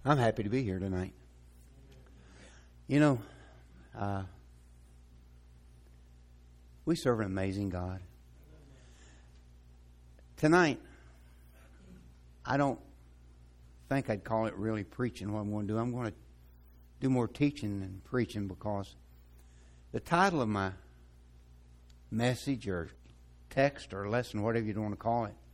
I'm happy to be here tonight. You know, we serve an amazing God. Tonight, I don't think I'd call it really preaching what I'm going to do. I'm going to do more teaching than preaching, because the title of my message or text or lesson, whatever you want to call it,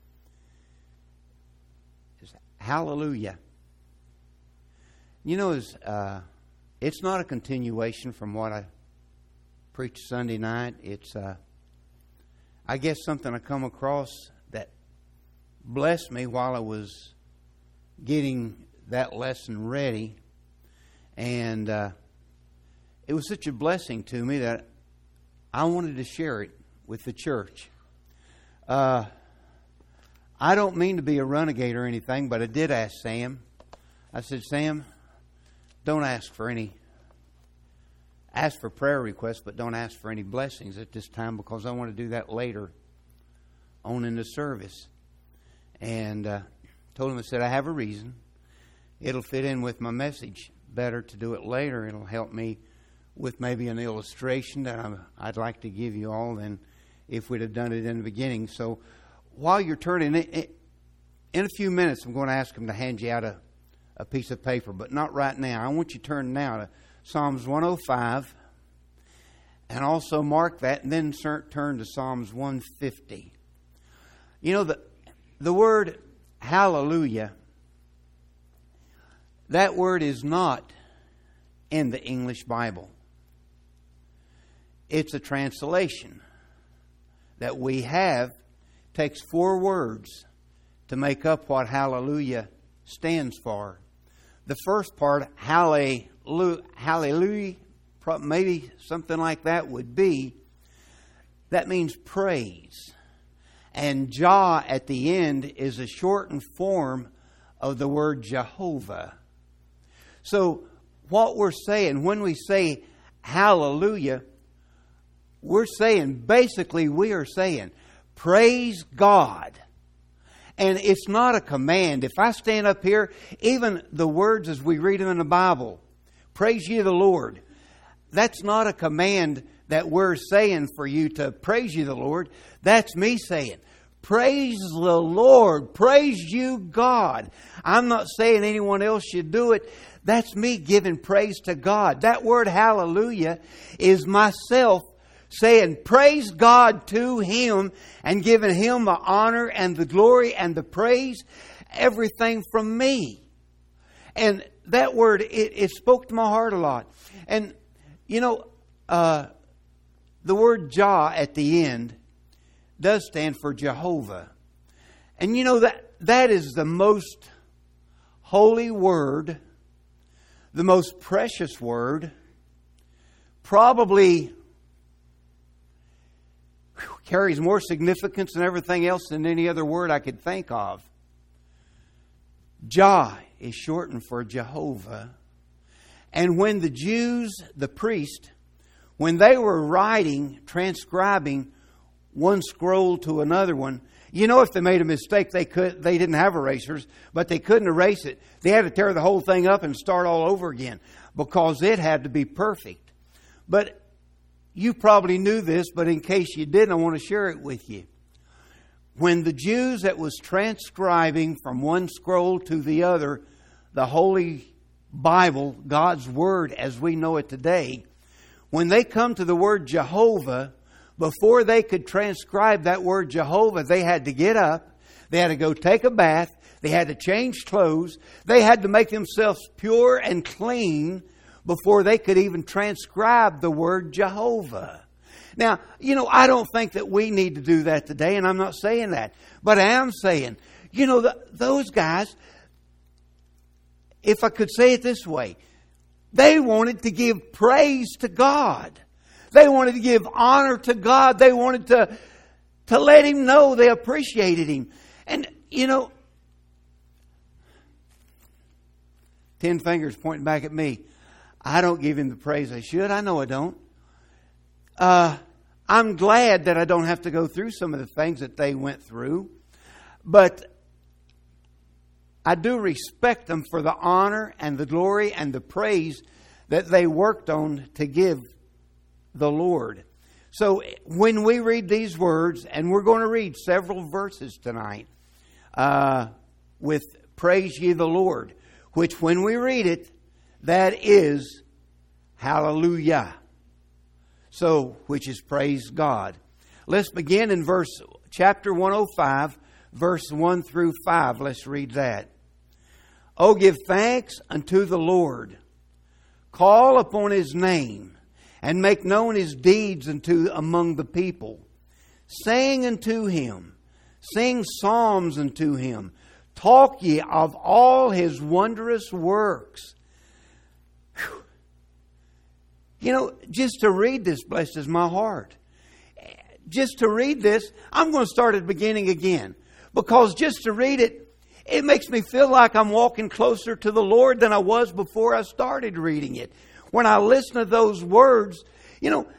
is Hallelujah. You know, it's not a continuation from what I preached Sunday night. It's, I guess, something I come across that blessed me while I was getting that lesson ready. And it was such a blessing to me that I wanted to share it with the church. I don't mean to be a renegade or anything, but I did ask Sam. I said, Sam, don't ask for prayer requests, but don't ask for any blessings at this time, because I want to do that later on in the service. And told him, I said, I have a reason. It'll fit in with my message better to do it later. It'll help me with maybe an illustration that I'd like to give you all than if we'd have done it in the beginning. So while you're turning it, in a few minutes, I'm going to ask him to hand you out a piece of paper, but not right now. I want you to turn now to Psalms 105, and also mark that, and then turn to Psalms 150. You know, the word hallelujah, that word is not in the English Bible. It's a translation that we have. Takes 4 words to make up what hallelujah stands for. The first part, hallelujah, maybe something like that would be, that means praise. And Jah at the end is a shortened form of the word Jehovah. So what we're saying when we say hallelujah, we are saying praise God. And it's not a command. If I stand up here, even the words as we read them in the Bible, praise ye the Lord, that's not a command that we're saying for you to praise you the Lord. That's me saying, praise the Lord, praise you God. I'm not saying anyone else should do it. That's me giving praise to God. That word hallelujah is myself saying praise God to Him and giving Him the honor and the glory and the praise, everything from me. And that word, it spoke to my heart a lot. And, you know, the word Jah at the end does stand for Jehovah. And you know, that is the most holy word, the most precious word, probably carries more significance than everything else than any other word I could think of. Jah is shortened for Jehovah. And when the Jews, the priest, when they were transcribing one scroll to another one, you know, if they made a mistake, they didn't have erasers, but they couldn't erase it. They had to tear the whole thing up and start all over again, because it had to be perfect. But you probably knew this, but in case you didn't, I want to share it with you. When the Jews that was transcribing from one scroll to the other, the Holy Bible, God's Word as we know it today, when they come to the word Jehovah, before they could transcribe that word Jehovah, they had to get up, they had to go take a bath, they had to change clothes, they had to make themselves pure and clean before they could even transcribe the word Jehovah. Now, you know, I don't think that we need to do that today, and I'm not saying that. But I am saying, you know, those guys, if I could say it this way, they wanted to give praise to God. They wanted to give honor to God. They wanted to let Him know they appreciated Him. And, you know, 10 fingers pointing back at me. I don't give Him the praise I should. I know I don't. I'm glad that I don't have to go through some of the things that they went through. But I do respect them for the honor and the glory and the praise that they worked on to give the Lord. So when we read these words, and we're going to read several verses tonight with praise ye the Lord, which when we read it, that is hallelujah. So, which is praise God. Let's begin in chapter 105, verse 1 through 5. Let's read that. Oh, give thanks unto the Lord. Call upon His name, and make known His deeds among the people. Sing unto Him. Sing psalms unto Him. Talk ye of all His wondrous works. Whew. You know, just to read this blesses my heart. Just to read this, I'm going to start at the beginning again. Because just to read it, it makes me feel like I'm walking closer to the Lord than I was before I started reading it. When I listen to those words, you know,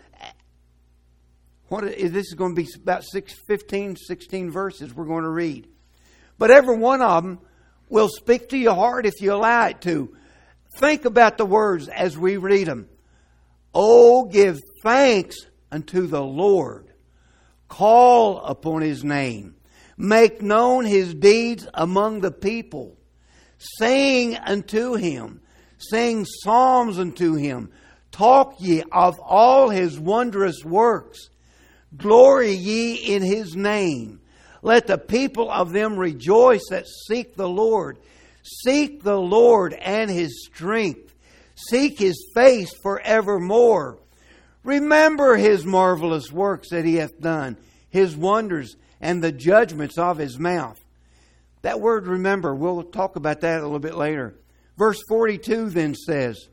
this is going to be about 16 verses we're going to read. But every one of them will speak to your heart if you allow it to. Think about the words as we read them. Oh, give thanks unto the Lord. Call upon His name. Make known His deeds among the people. Sing unto Him. Sing psalms unto Him. Talk ye of all His wondrous works. Glory ye in His name. Let the people of them rejoice that seek the Lord. Seek the Lord and His strength. Seek His face forevermore. Remember His marvelous works that He hath done, His wonders, and the judgments of His mouth. That word remember, we'll talk about that a little bit later. Verse 42 then says,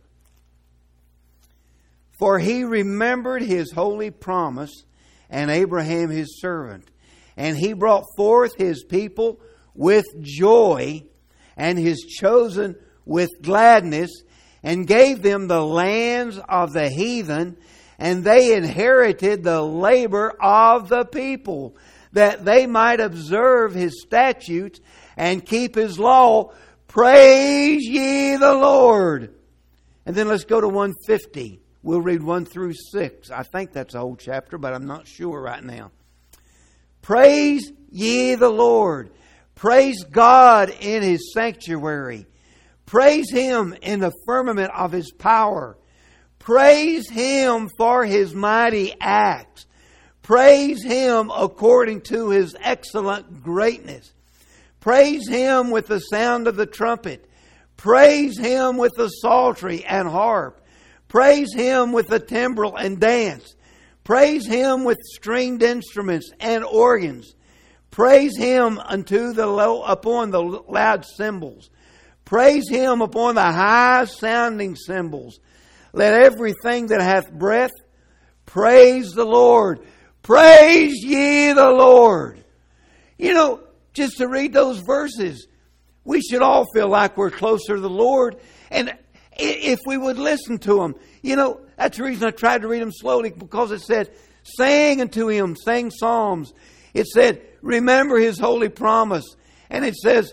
For He remembered His holy promise and Abraham His servant. And He brought forth His people with joy and His chosen with gladness, and gave them the lands of the heathen, and they inherited the labor of the people, that they might observe His statutes and keep His law. Praise ye the Lord. And then let's go to 150. We'll read 1 through 6. I think that's the whole chapter, but I'm not sure right now. Praise ye the Lord. Praise God in His sanctuary. Praise Him in the firmament of His power. Praise Him for His mighty acts. Praise Him according to His excellent greatness. Praise Him with the sound of the trumpet. Praise Him with the psaltery and harp. Praise Him with the timbrel and dance. Praise Him with stringed instruments and organs. Praise Him upon the loud cymbals. Praise Him upon the high sounding cymbals. Let everything that hath breath praise the Lord. Praise ye the Lord. You know, just to read those verses, we should all feel like we're closer to the Lord. And if we would listen to Him, you know, that's the reason I tried to read them slowly, because it said, sing unto Him, sing psalms. It said, remember His holy promise. And it says,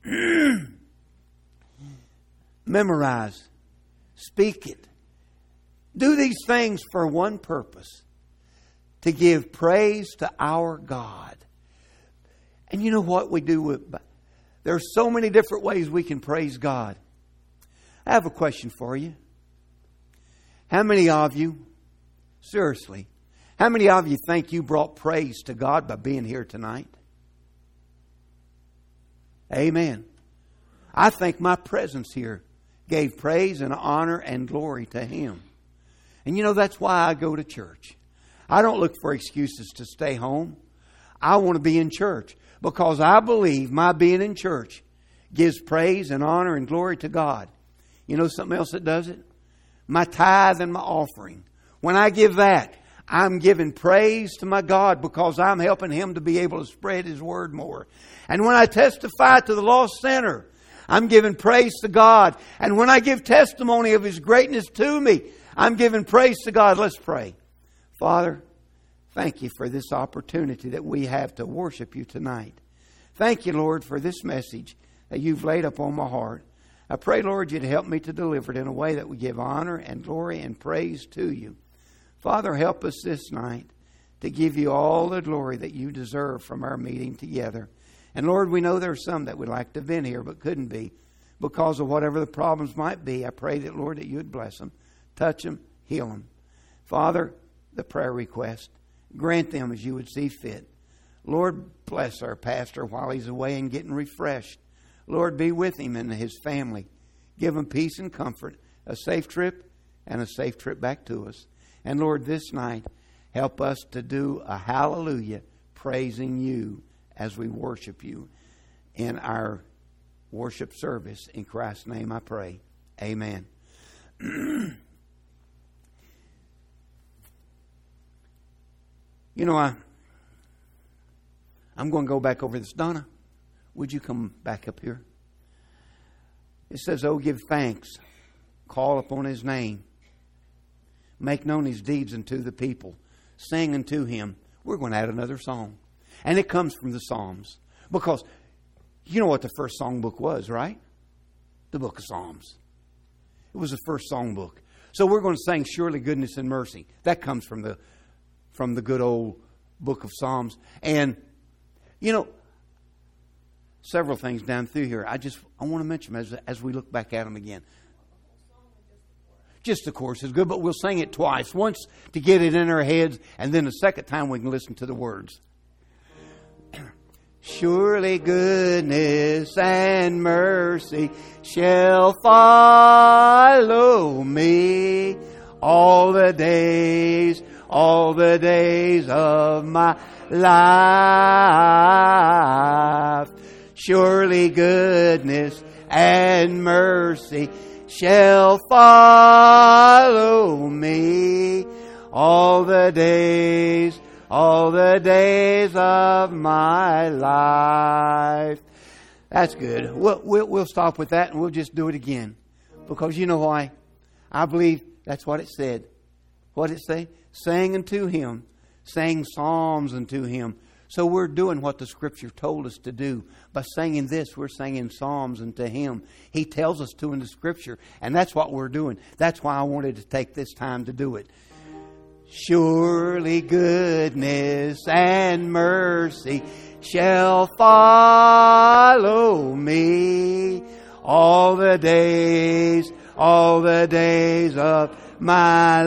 memorize, speak it. Do these things for one purpose, to give praise to our God. And you know what we do there are so many different ways we can praise God. I have a question for you. How many of you, seriously, how many of you think you brought praise to God by being here tonight? Amen. I think my presence here gave praise and honor and glory to Him. And you know, that's why I go to church. I don't look for excuses to stay home. I want to be in church because I believe my being in church gives praise and honor and glory to God. You know something else that does it? My tithe and my offering. When I give that, I'm giving praise to my God because I'm helping Him to be able to spread His word more. And when I testify to the lost sinner, I'm giving praise to God. And when I give testimony of His greatness to me, I'm giving praise to God. Let's pray. Father, thank You for this opportunity that we have to worship You tonight. Thank You, Lord, for this message. that you've laid upon my heart. I pray, Lord, you'd help me to deliver it in a way that would give honor and glory and praise to you. Father, help us this night to give you all the glory that you deserve from our meeting together. And Lord, we know there are some that would like to have been here but couldn't be because of whatever the problems might be. I pray that, Lord, that you would bless them, touch them, heal them. Father, the prayer request, grant them as you would see fit. Lord, bless our pastor while he's away and getting refreshed. Lord, be with him and his family. Give him peace and comfort, a safe trip and a safe trip back to us. And Lord, this night, help us to do a hallelujah, praising you as we worship you in our worship service. In Christ's name I pray. Amen. You know, I'm going to go back over this. Donna, would you come back up here? It says, oh, give thanks. Call upon his name. Make known his deeds unto the people. Sing unto him. We're going to add another song. And it comes from the Psalms. Because you know what the first songbook was, right? The book of Psalms. It was the first songbook. So we're going to sing Surely Goodness and Mercy. That comes from the good old book of Psalms. And, you know, several things down through here. I want to mention them as we look back at them again. Just the chorus is good, but we'll sing it twice. Once to get it in our heads, and then the second time we can listen to the words. Surely goodness and mercy shall follow me all the days of my life. Surely goodness and mercy shall follow me all the days of my life. That's good. We'll stop with that and we'll just do it again. Because you know why? I believe that's what it said. What did it say? Sang unto him. Sang psalms unto him. So we're doing what the Scripture told us to do. By singing this, we're singing psalms unto him. He tells us to in the Scripture. And that's what we're doing. That's why I wanted to take this time to do it. Surely goodness and mercy shall follow me all the days of my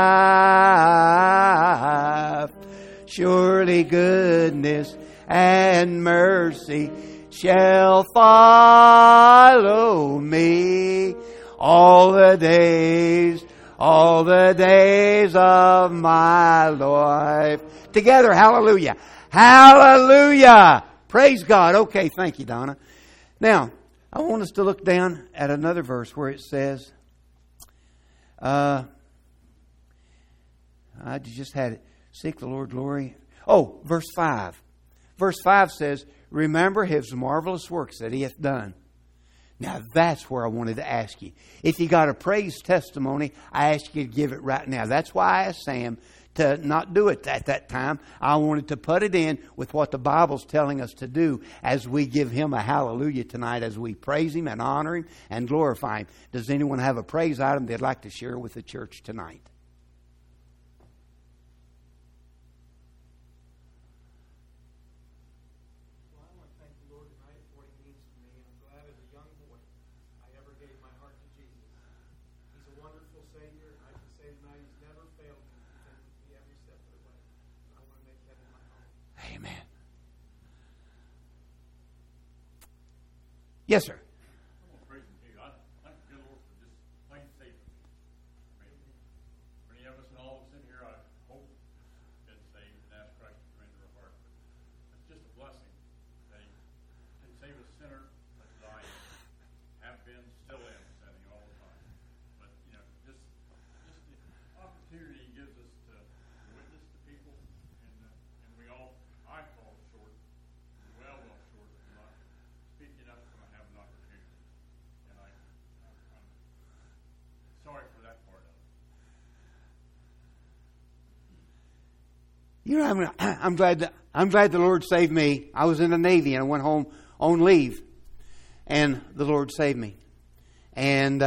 life. Surely goodness and mercy shall follow me all the days of my life. Together, hallelujah. Hallelujah. Praise God. Okay, thank you, Donna. Now, I want us to look down at another verse where it says, I just had it. Seek the Lord glory. Oh, verse 5. Verse 5 says, remember his marvelous works that he hath done. Now that's where I wanted to ask you. If you got a praise testimony, I ask you to give it right now. That's why I asked Sam to not do it at that time. I wanted to put it in with what the Bible's telling us to do as we give him a hallelujah tonight, as we praise him and honor him and glorify him. Does anyone have a praise item they'd like to share with the church tonight? Amen. Yes, sir. You know, I'm glad the Lord saved me. I was in the Navy and I went home on leave. And the Lord saved me. And,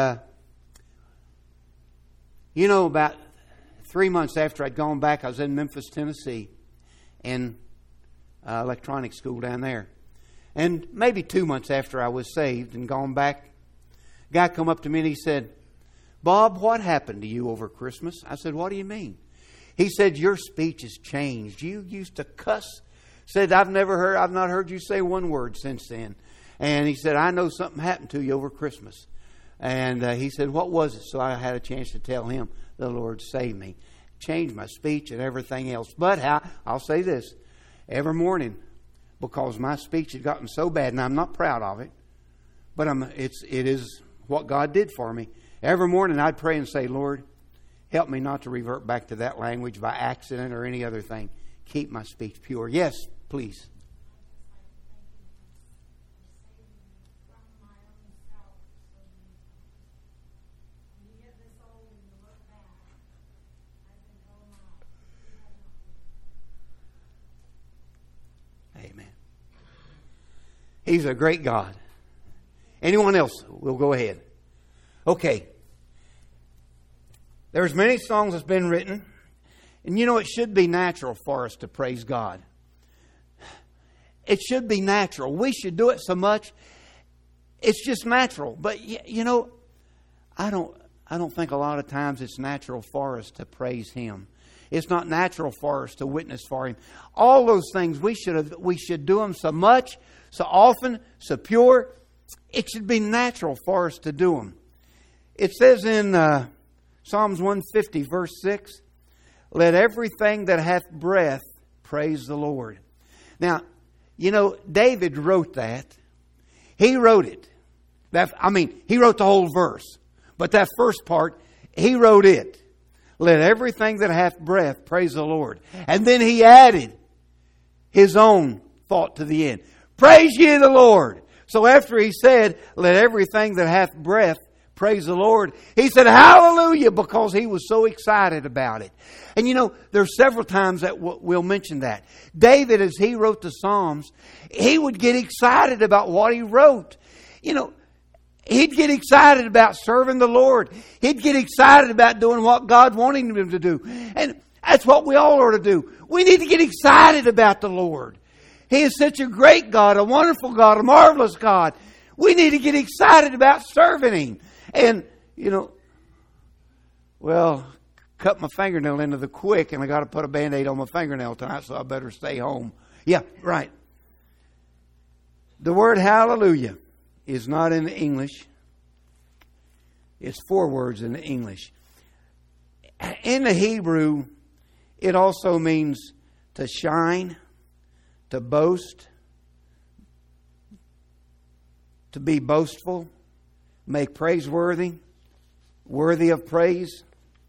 about 3 months after I'd gone back, I was in Memphis, Tennessee, in electronics school down there. And maybe 2 months after I was saved and gone back, a guy come up to me and he said, "Bob, what happened to you over Christmas?" I said, "What do you mean?" He said, "Your speech has changed. You used to cuss." Said, I've not heard you say one word since then." And he said, "I know something happened to you over Christmas." And he said, "What was it?" So I had a chance to tell him the Lord saved me. Changed my speech and everything else. But I'll say this. Every morning, because my speech had gotten so bad, and I'm not proud of it, but it is what God did for me. Every morning I'd pray and say, "Lord, help me not to revert back to that language by accident or any other thing. Keep my speech pure." Yes, please. Amen. He's a great God. Anyone else? We'll go ahead. Okay. There's many songs that's been written. And it should be natural for us to praise God. It should be natural. We should do it so much. It's just natural. But, I don't think a lot of times it's natural for us to praise Him. It's not natural for us to witness for Him. All those things, we should do them so much, so often, so pure. It should be natural for us to do them. It says in Psalms 150, verse 6, "Let everything that hath breath praise the Lord." Now, David wrote that. He wrote it. He wrote the whole verse. But that first part, he wrote it. "Let everything that hath breath praise the Lord." And then he added his own thought to the end. "Praise ye the Lord." So after he said, "Let everything that hath breath praise the Lord," he said, "Hallelujah," because he was so excited about it. And there's several times that we'll mention that. David, as he wrote the Psalms, he would get excited about what he wrote. He'd get excited about serving the Lord. He'd get excited about doing what God wanted him to do. And that's what we all ought to do. We need to get excited about the Lord. He is such a great God, a wonderful God, a marvelous God. We need to get excited about serving Him. And, cut my fingernail into the quick and I got to put a Band-Aid on my fingernail tonight, so I better stay home. Yeah, right. The word hallelujah is not in the English. It's 4 words in the English. In the Hebrew, it also means to shine, to boast, to be boastful, make praiseworthy, worthy of praise.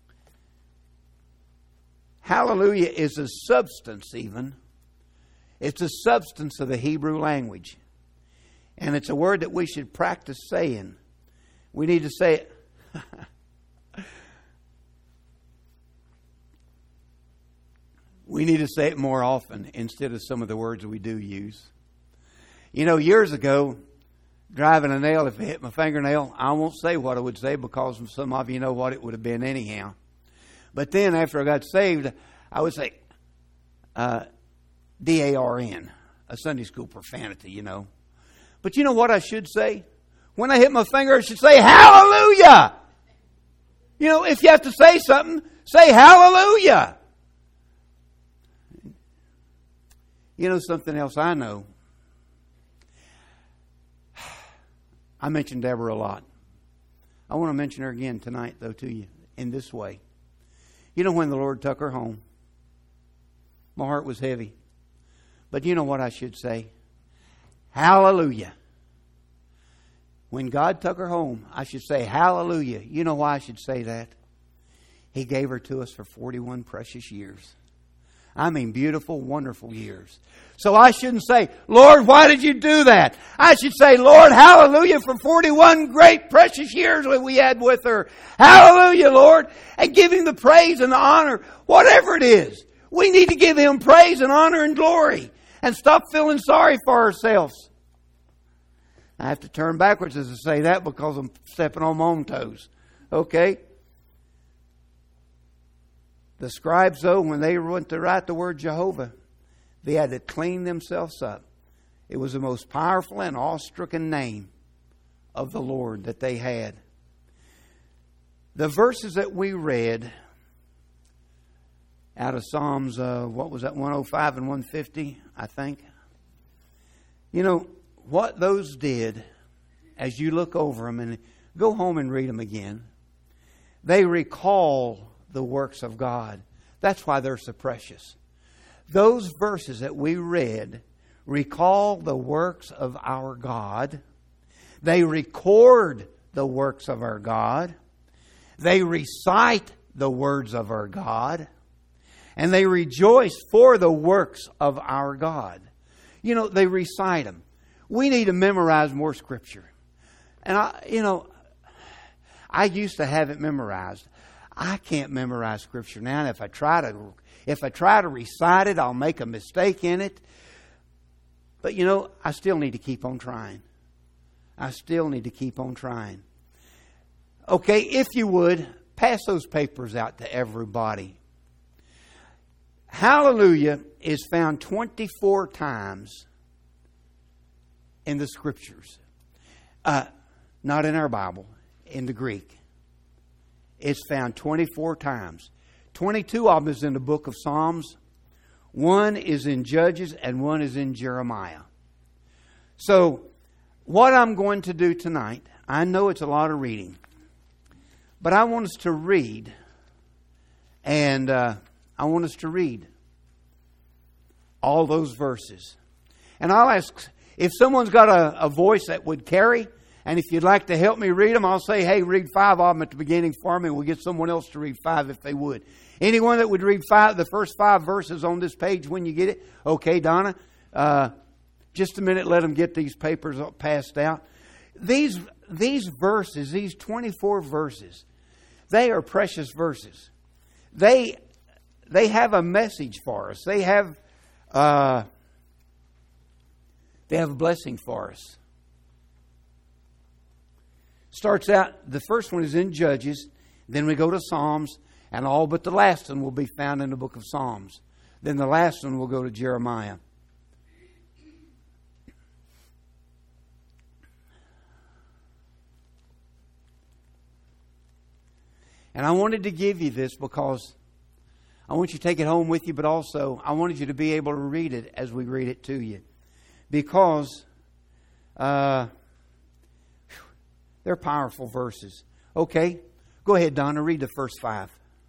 Hallelujah is a substance even. It's a substance of the Hebrew language. And it's a word that we should practice saying. We need to say it. We need to say it more often instead of some of the words we do use. Years ago, driving a nail, if it hit my fingernail, I won't say what I would say because some of you know what it would have been anyhow. But then after I got saved, I would say D-A-R-N, a Sunday school profanity, But you know what I should say? When I hit my finger, I should say, hallelujah! If you have to say something, say hallelujah! Something else I know. I mentioned Deborah a lot. I want to mention her again tonight, though, to you in this way. When the Lord took her home, my heart was heavy. But you know what I should say? Hallelujah. When God took her home, I should say hallelujah. You know why I should say that? He gave her to us for 41 precious years. Beautiful, wonderful years. So I shouldn't say, Lord, why did you do that? I should say, Lord, hallelujah for 41 great, precious years that we had with her. Hallelujah, Lord. And give Him the praise and the honor, whatever it is. We need to give Him praise and honor and glory. And stop feeling sorry for ourselves. I have to turn backwards as I say that because I'm stepping on my own toes. Okay? The scribes, though, when they went to write the word Jehovah, they had to clean themselves up. It was the most powerful and awe-stricken name of the Lord that they had. The verses that we read out of Psalms, 105 and 150, I think. You know, what those did, as you look over them and go home and read them again, they recall the works of God. That's why they're so precious. Those verses that we read recall the works of our God. They record the works of our God. They recite the words of our God. And they rejoice for the works of our God. You know, they recite them. We need to memorize more Scripture. And I used to have it memorized. I can't memorize Scripture now. And if I try to recite it, I'll make a mistake in it. But you know, I still need to keep on trying. I still need to keep on trying. Okay, if you would, pass those papers out to everybody. Hallelujah is found 24 times in the Scriptures. Not in our Bible, in the Greek. It's found 24 times. 22 of them is in the book of Psalms. 1 is in Judges and 1 is in Jeremiah. So, what I'm going to do tonight, I know it's a lot of reading, but I want us to read, and I want us to read all those verses. And I'll ask, if someone's got a voice that would carry, and if you'd like to help me read them, I'll say, hey, read 5 of them at the beginning for me, and we'll get someone else to read 5 if they would. Anyone that would read the first 5 verses on this page when you get it? Okay, Donna. Just a minute, let them get these papers passed out. These verses, these 24 verses, they are precious verses. They have a message for us. They have a blessing for us. Starts out, the first one is in Judges, then we go to Psalms, and all but the last one will be found in the book of Psalms. Then the last one will go to Jeremiah. And I wanted to give you this because I want you to take it home with you, but also I wanted you to be able to read it as we read it to you. Because they're powerful verses. Okay, go ahead, Donna, read the first 5.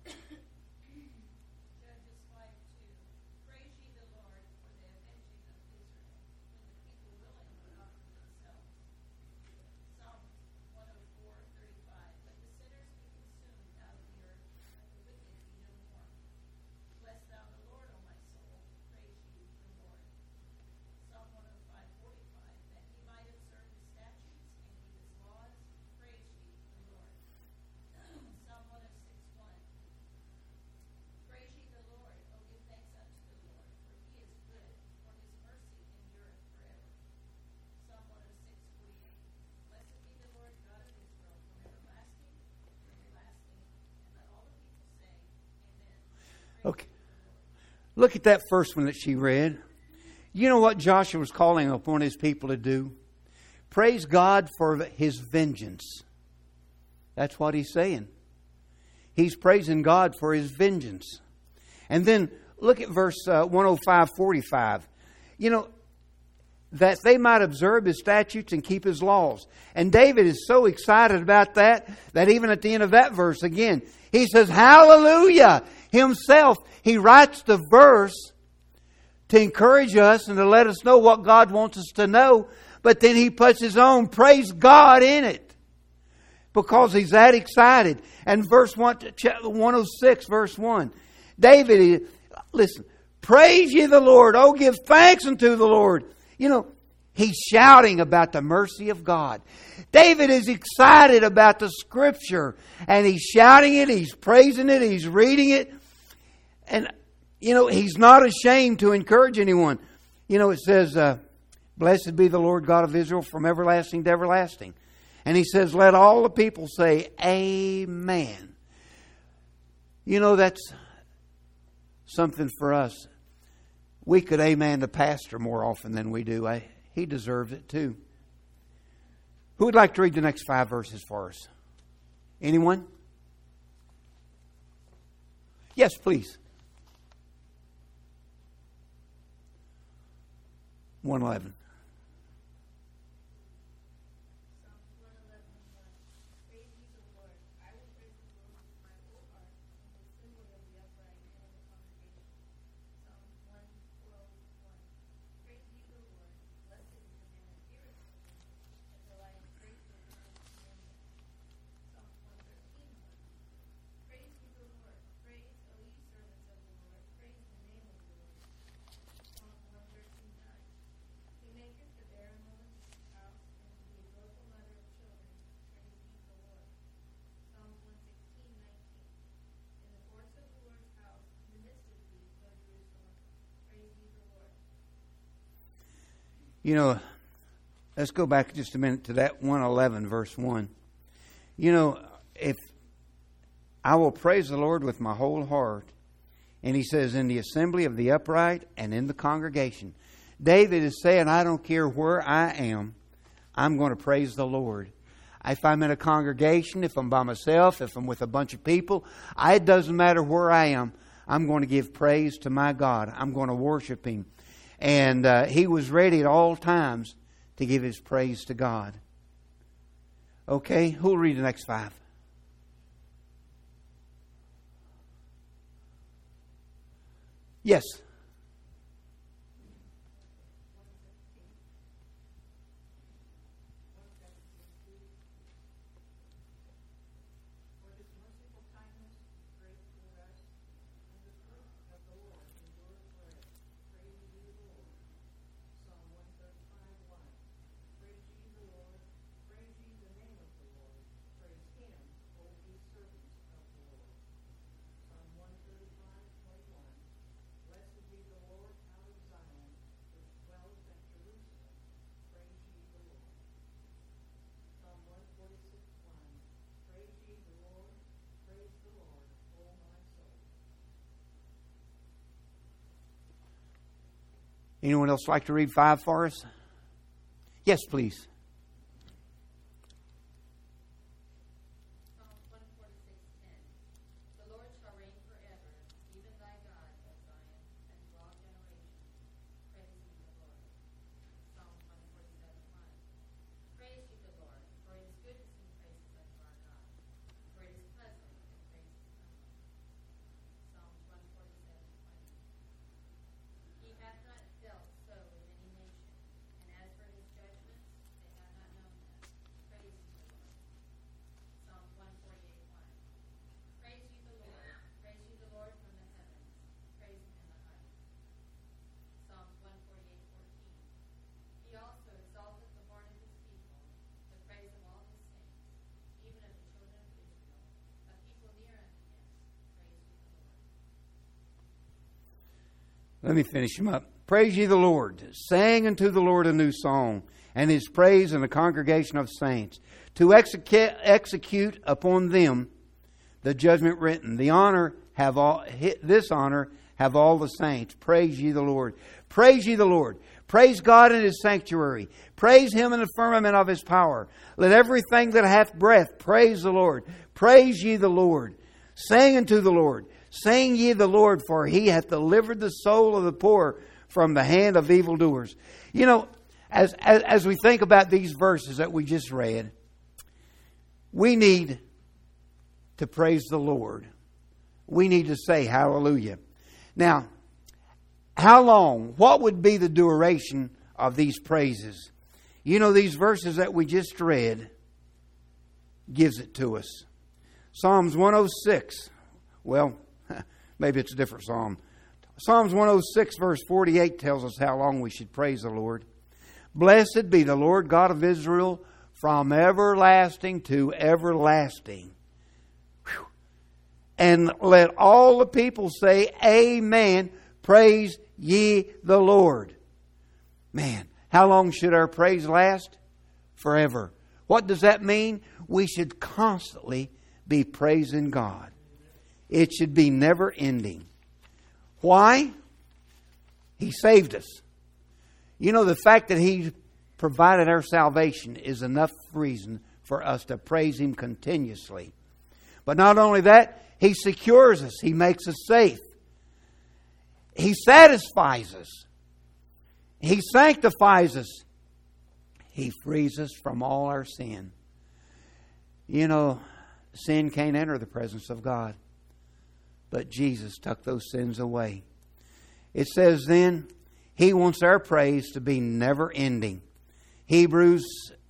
Okay. Look at that first one that she read. You know what Joshua was calling upon his people to do? Praise God for His vengeance. That's what he's saying. He's praising God for His vengeance. And then look at verse 105:45. You know, that they might observe His statutes and keep His laws. And David is so excited about that even at the end of that verse again, he says, hallelujah! Himself, he writes the verse to encourage us and to let us know what God wants us to know. But then he puts his own praise God in it because he's that excited. And verse 106, verse 1. David, listen, praise ye the Lord. Oh, give thanks unto the Lord. You know, he's shouting about the mercy of God. David is excited about the Scripture. And he's shouting it, he's praising it, he's reading it. And, you know, he's not ashamed to encourage anyone. You know, it says, Blessed be the Lord God of Israel from everlasting to everlasting. And He says, let all the people say, Amen. You know, that's something for us. We could amen the pastor more often than we do. He deserves it too. Who would like to read the next 5 verses for us? Anyone? Yes, please. 111. You know, let's go back just a minute to that 111 verse 1. You know, if I will praise the Lord with my whole heart, and He says, in the assembly of the upright and in the congregation. David is saying, I don't care where I am, I'm going to praise the Lord. If I'm in a congregation, if I'm by myself, if I'm with a bunch of people, it doesn't matter where I am, I'm going to give praise to my God. I'm going to worship Him. And he was ready at all times to give his praise to God. Okay, who'll read the next 5? Yes. Anyone else like to read 5 for us? Yes, please. Let me finish him up. Praise ye the Lord. Sang unto the Lord a new song, and His praise in the congregation of saints. To execute upon them the judgment written. This honor have all the saints. Praise ye the Lord. Praise ye the Lord. Praise God in His sanctuary. Praise Him in the firmament of His power. Let everything that hath breath praise the Lord. Praise ye the Lord. Sing unto the Lord. Sing ye the Lord, for He hath delivered the soul of the poor from the hand of evildoers. You know, as we think about these verses that we just read, we need to praise the Lord. We need to say hallelujah. Now, how long? What would be the duration of these praises? You know, these verses that we just read gives it to us. Psalms 106. Well, maybe it's a different psalm. Psalms 106 verse 48 tells us how long we should praise the Lord. Blessed be the Lord God of Israel from everlasting to everlasting. Whew. And let all the people say, Amen. Praise ye the Lord. Man, How long should our praise last? Forever. What does that mean? We should constantly be praising God. It should be never ending. Why? He saved us. You know, the fact that He provided our salvation is enough reason for us to praise Him continuously. But not only that, He secures us. He makes us safe. He satisfies us. He sanctifies us. He frees us from all our sin. You know, sin can't enter the presence of God. But Jesus took those sins away. It says then, He wants our praise to be never ending. Hebrews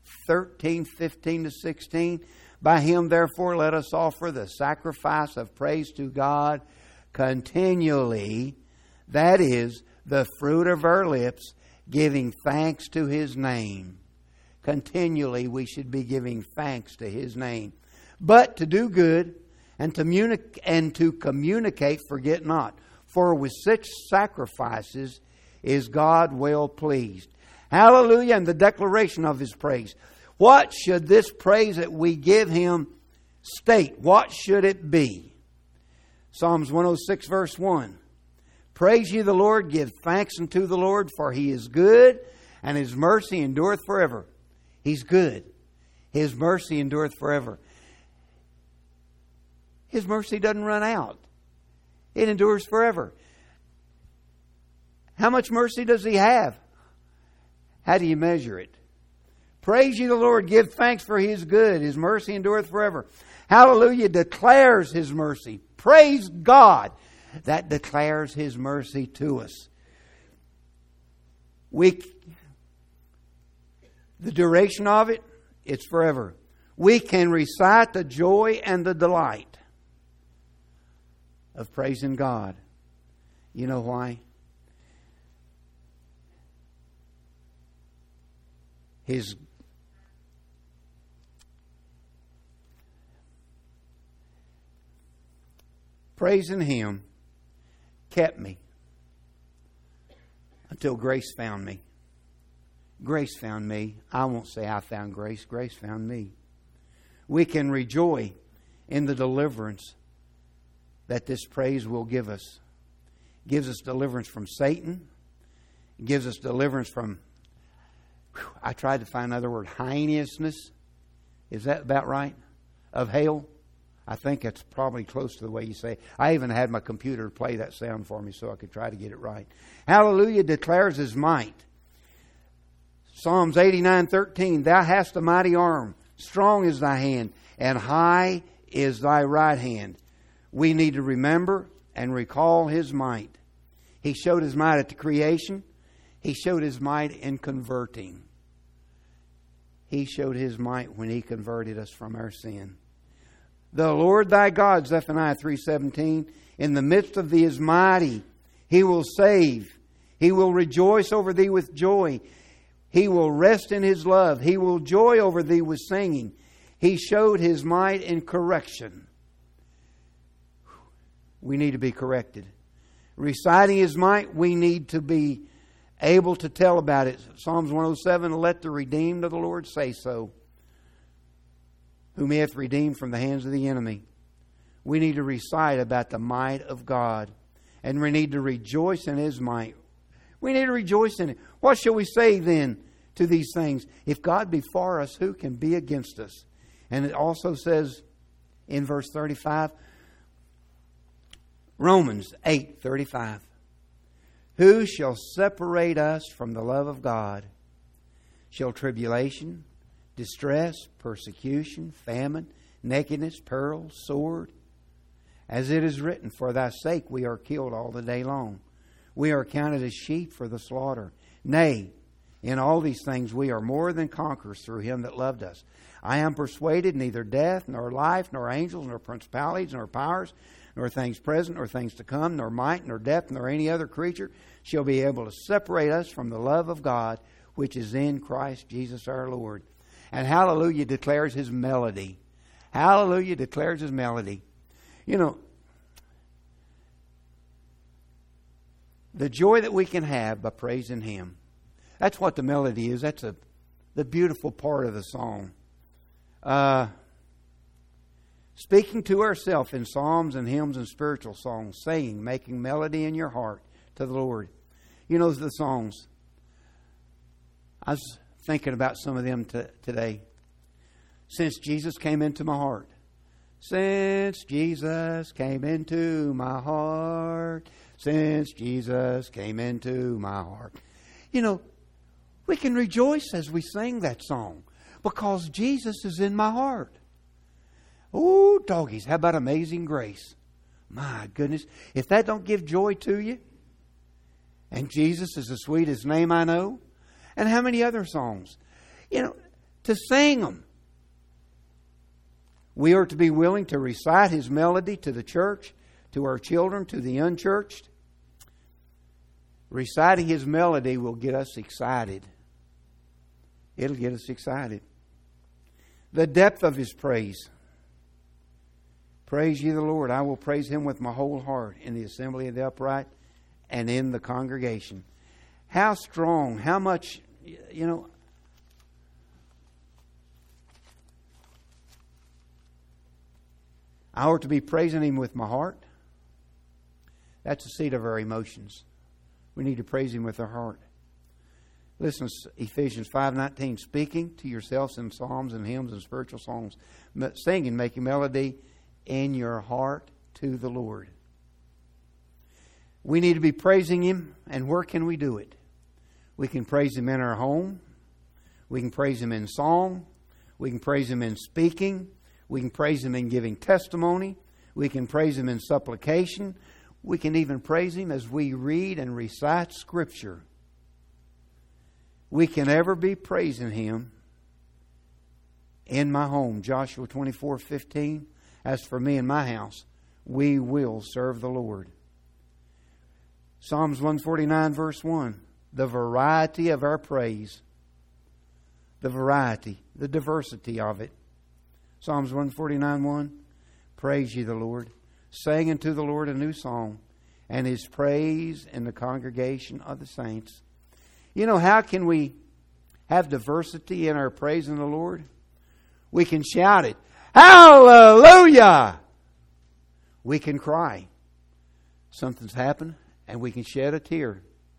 13:15-16. By Him, therefore, let us offer the sacrifice of praise to God continually. That is, the fruit of our lips, giving thanks to His name. Continually, we should be giving thanks to His name. But to do good and to communicate, forget not. For with such sacrifices is God well pleased. Hallelujah, and the declaration of His praise. What should this praise that we give Him state? What should it be? Psalms 106 verse 1. Praise ye the Lord, give thanks unto the Lord, for He is good, and His mercy endureth forever. He's good. His mercy endureth forever. His mercy doesn't run out. It endures forever. How much mercy does He have? How do you measure it? Praise ye the Lord, give thanks, for He is good. His mercy endureth forever. Hallelujah declares His mercy. Praise God. That declares His mercy to us. The duration of it, it's forever. We can recite the joy and the delight of praising God. You know why? His praising Him kept me until grace found me. Grace found me. I won't say I found grace. Grace found me. We can rejoice in the deliverance that this praise will give us. It gives us deliverance from Satan. It gives us deliverance from, I tried to find another word, heinousness. Is that about right? Of hell. I think that's probably close to the way you say it. I even had my computer play that sound for me so I could try to get it right. Hallelujah declares His might. Psalms 89:13. Thou hast a mighty arm, strong is thy hand, and high is thy right hand. We need to remember and recall His might. He showed His might at the creation. He showed His might in converting. He showed His might when He converted us from our sin. The Lord thy God, Zephaniah 3:17, in the midst of thee is mighty. He will save. He will rejoice over thee with joy. He will rest in His love. He will joy over thee with singing. He showed His might in correction. We need to be corrected. Reciting His might, we need to be able to tell about it. Psalms 107, let the redeemed of the Lord say so, whom He hath redeemed from the hands of the enemy. We need to recite about the might of God. And we need to rejoice in His might. We need to rejoice in it. What shall we say then to these things? If God be for us, who can be against us? And it also says in verse 35, Romans 8:35. Who shall separate us from the love of God? Shall tribulation, distress, persecution, famine, nakedness, peril, sword? As it is written, for thy sake we are killed all the day long. We are counted as sheep for the slaughter. Nay, in all these things we are more than conquerors through Him that loved us. I am persuaded neither death, nor life, nor angels, nor principalities, nor powers, nor things present, nor things to come, nor might, nor depth, nor any other creature shall be able to separate us from the love of God, which is in Christ Jesus our Lord. And hallelujah declares His melody. Hallelujah declares His melody. You know, the joy that we can have by praising Him. That's what the melody is. That's the beautiful part of the song. Speaking to ourselves in psalms and hymns and spiritual songs, saying, making melody in your heart to the Lord. You know the songs. I was thinking about some of them today. Since Jesus came into my heart. Since Jesus came into my heart. Since Jesus came into my heart. You know, we can rejoice as we sing that song because Jesus is in my heart. Oh, doggies, how about Amazing Grace? My goodness, if that don't give joy to you, and Jesus is the sweetest name I know, and how many other songs, you know, to sing them. We are to be willing to recite His melody to the church, to our children, to the unchurched. Reciting His melody will get us excited. It'll get us excited. The depth of His praise. Praise ye the Lord. I will praise Him with my whole heart in the assembly of the upright and in the congregation. How strong, how much, you know. I ought to be praising Him with my heart. That's the seat of our emotions. We need to praise Him with our heart. Listen to Ephesians 5:19. Speaking to yourselves in psalms and hymns and spiritual songs. Singing, making melody in your heart to the Lord. We need to be praising Him. And where can we do it? We can praise Him in our home. We can praise Him in song. We can praise Him in speaking. We can praise Him in giving testimony. We can praise Him in supplication. We can even praise Him as we read and recite Scripture. We can ever be praising Him in my home. Joshua 24:15. As for me and my house, we will serve the Lord. Psalms 149 verse 1. The variety of our praise. The variety, the diversity of it. Psalms 149:1. Praise ye the Lord. Sing unto the Lord a new song, and His praise in the congregation of the saints. You know, how can we have diversity in our praise in the Lord? We can shout it. Hallelujah! We can cry. Something's happened, and we can shed a tear.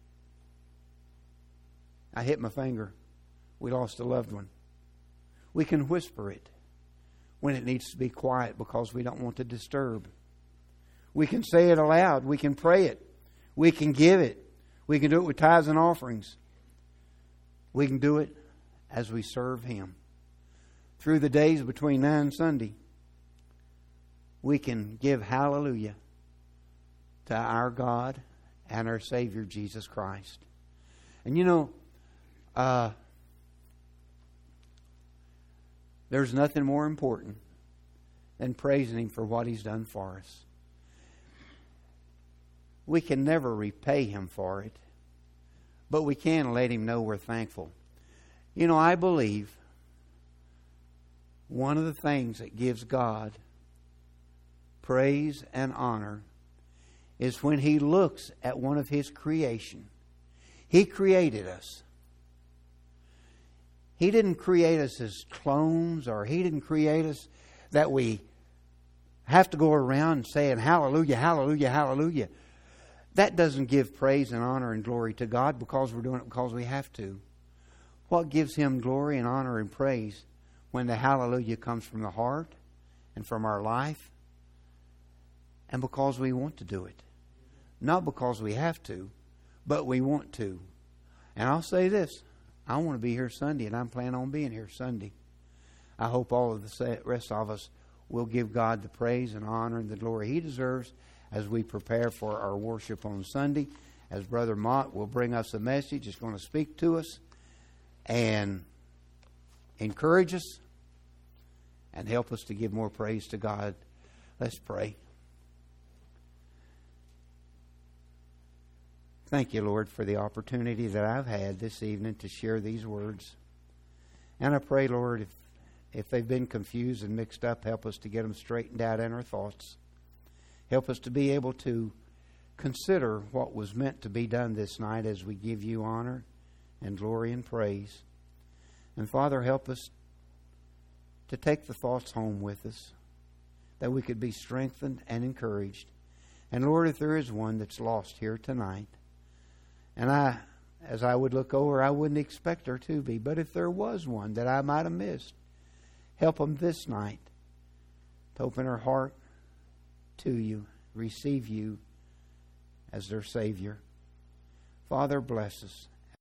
I hit my finger. We lost a loved one. We can whisper it when it needs to be quiet because we don't want to disturb. We can say it aloud. We can pray it. We can give it. We can do it with tithes and offerings. We can do it as we serve Him. Through the days between now and Sunday, we can give hallelujah to our God and our Savior, Jesus Christ. And you know, there's nothing more important than praising Him for what He's done for us. We can never repay Him for it, but we can let Him know we're thankful. You know, I believe one of the things that gives God praise and honor is when He looks at one of His creation. He created us. He didn't create us as clones, or He didn't create us that we have to go around saying hallelujah, hallelujah, hallelujah. That doesn't give praise and honor and glory to God because we're doing it because we have to. What gives Him glory and honor and praise when the hallelujah comes from the heart and from our life, and because we want to do it. Not because we have to, but we want to. And I'll say this, I want to be here Sunday, and I'm planning on being here Sunday. I hope all of the rest of us will give God the praise and honor and the glory He deserves as we prepare for our worship on Sunday. As Brother Mott will bring us a message, it's going to speak to us and encourage us and help us to give more praise to God. Let's pray. Thank you, Lord, for the opportunity that I've had this evening to share these words. And I pray, Lord, if they've been confused and mixed up, help us to get them straightened out in our thoughts. Help us to be able to consider what was meant to be done this night as we give You honor and glory and praise. And Father, help us to take the thoughts home with us, that we could be strengthened and encouraged. And Lord, if there is one that's lost here tonight, and as I would look over, I wouldn't expect her to be, but if there was one that I might have missed, help them this night to open her heart to you, receive you as their Savior. Father, bless us.